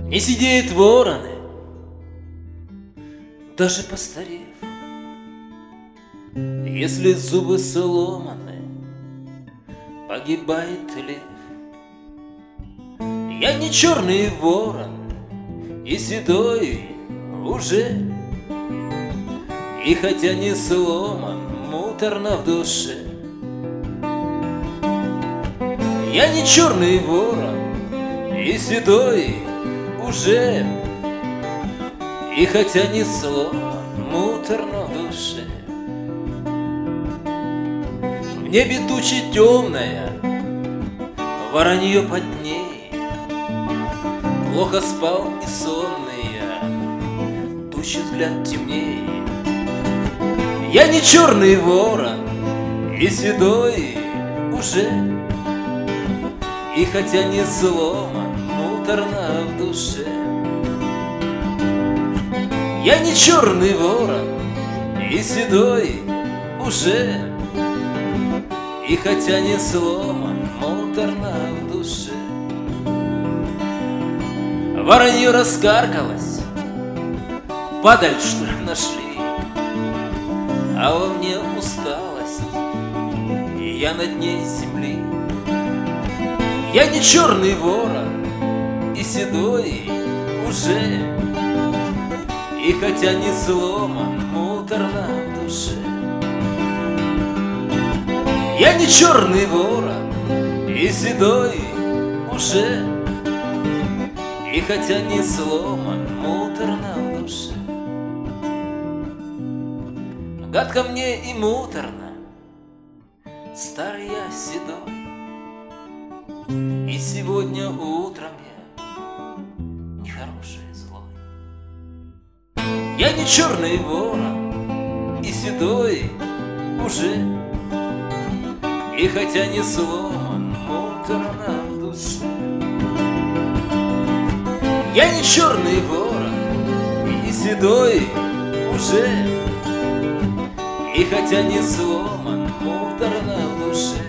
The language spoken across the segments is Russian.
Не сидеют вороны, даже постарев. Если зубы сломаны, погибает лев. Я не черный ворон и седой уже, и хотя не сломан, муторно в душе. Я не черный ворон и седой уже, и хотя не сломан, муторно в душе. В небе туча темная, воронье под ней. Плохо спал и сонный я, тучи взгляд темнее. Я не черный ворон и седой уже, и хотя не сломан, муторно в душе. Я не черный ворон и седой уже, и хотя не сломан, муторно в душе. Воронье раскаркалось, падаль, что ли, нашли, а во мне усталость, и я на дне земли. Я не черный ворон и седой уже, и хотя не сломан, муторно в душе. Я не черный ворон и седой уже, и хотя не сломан, муторно в душе. Гадко мне и муторно, старый я седой, и сегодня утром я нехороший и злой. Я не черный ворон и седой уже, и хотя не сломан, муторно в душе. Я не черный ворон и седой уже, и хотя не сломан, муторно в душе.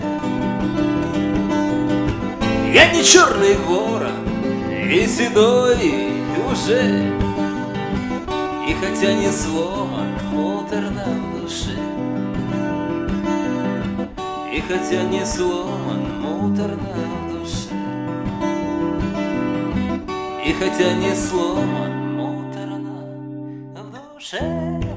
Я не черный ворон и седой уже, и хотя не сломан, муторно в душе. И хотя не сломан, муторно в душе. И хотя не сломан, муторно в душе.